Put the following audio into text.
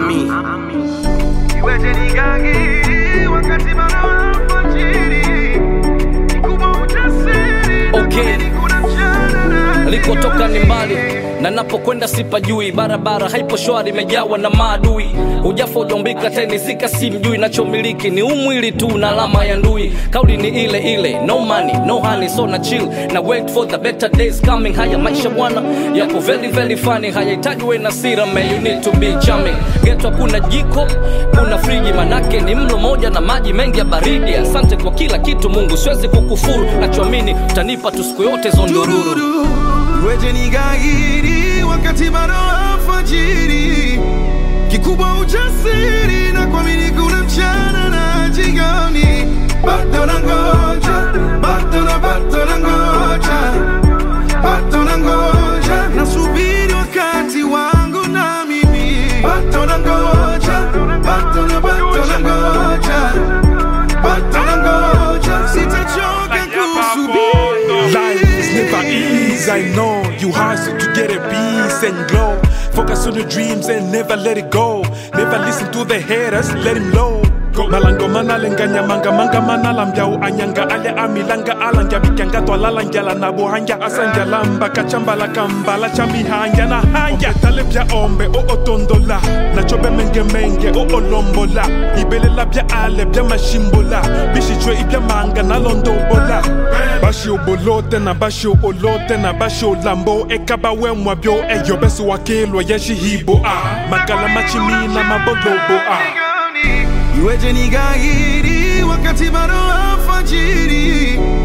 Ami. Iweje nigangiri wakati bado alfajiri, kikubwa ujasiri. Okay, nilikotoka ni mbali na napokwenda sipajui. Barabara haipo shwari, imejawa na maadui. Hujafa hujombika tena zika simjui. Nachomiliki ni umwili tu na alama ya ndui. Kauli ni ile ile, no money, no honey, so na chill na wait for the better days coming. Haya maisha bwana yako very very funny, hayahitaji we na sira man, you need to be charming. Geto kuna jiko, kuna friji, manake ni mlo moja na maji mengi ya baridi. Asante kwa kila kitu Mungu, siwezi kukufuru. Nachoamini utanipa tu siku yote zondururu. Iweje nigangiri wakati bado alfajiri, kikubwa ujasiri na kuamini kuna mchana na jioni. Bado nangoja, bado nangoja, bado nangoja, nasubiri wakati wangu na mimi. Bado nangoja, bado nangoja, bado nangoja, sitachoka kusubiri. Life is never easy, I know. You hustle to get a peace and glow. Focus on your dreams and never let it go. Never listen to the haters, let him low. Malango manalenganya manga manala mbyao anyanga ale amilanga alanga bikanga twalala njala nabo hanja asanjala mbaka chambala kambala chamihanja na hanja talebya ombe o otondola na chobe menge o olombola ibelela bya ale bya mashimbola bishichwe ibya manga na londobola bashi obolote na bashi olote na bashi olambo ekaba wemwa byo eyobesu wakelo yeshihibo makala machimina mabolobo Iweje nigangiri wakati bado alfajiri,